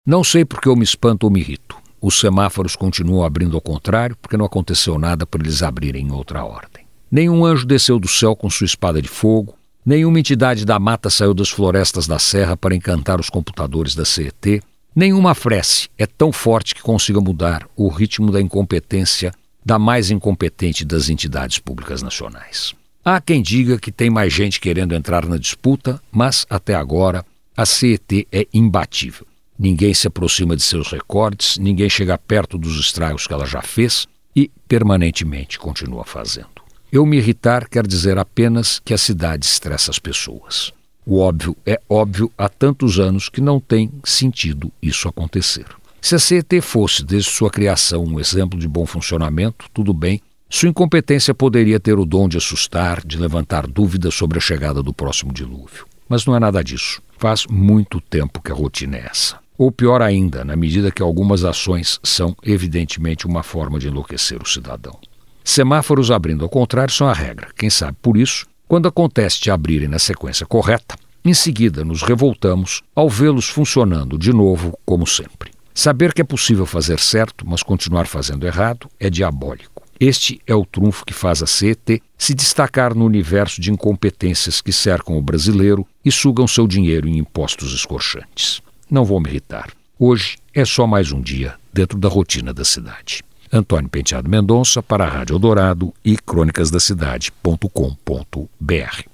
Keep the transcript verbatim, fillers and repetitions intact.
Não sei porque eu me espanto ou me irrito. Os semáforos continuam abrindo ao contrário porque não aconteceu nada para eles abrirem em outra ordem. Nenhum anjo desceu do céu com sua espada de fogo, nenhuma entidade da mata saiu das florestas da serra para encantar os computadores da C E T, nenhuma prece é tão forte que consiga mudar o ritmo da incompetência da mais incompetente das entidades públicas nacionais. Há quem diga que tem mais gente querendo entrar na disputa, mas, até agora, a C E T é imbatível. Ninguém se aproxima de seus recordes, ninguém chega perto dos estragos que ela já fez e, permanentemente, continua fazendo. Eu me irritar quer dizer apenas que a cidade estressa as pessoas. O óbvio é óbvio há tantos anos que não tem sentido isso acontecer. Se a C E T fosse, desde sua criação, um exemplo de bom funcionamento, tudo bem, sua incompetência poderia ter o dom de assustar, de levantar dúvidas sobre a chegada do próximo dilúvio. Mas não é nada disso. Faz muito tempo que a rotina é essa. Ou pior ainda, na medida que algumas ações são, evidentemente, uma forma de enlouquecer o cidadão. Semáforos abrindo ao contrário são a regra. Quem sabe por isso, quando acontece de abrirem na sequência correta, em seguida nos revoltamos ao vê-los funcionando de novo como sempre. Saber que é possível fazer certo, mas continuar fazendo errado, é diabólico. Este é o trunfo que faz a C E T se destacar no universo de incompetências que cercam o brasileiro e sugam seu dinheiro em impostos escorchantes. Não vou me irritar. Hoje é só mais um dia dentro da rotina da cidade. Antônio Penteado Mendonça para a Rádio Eldorado e crônicas da cidade ponto com ponto br.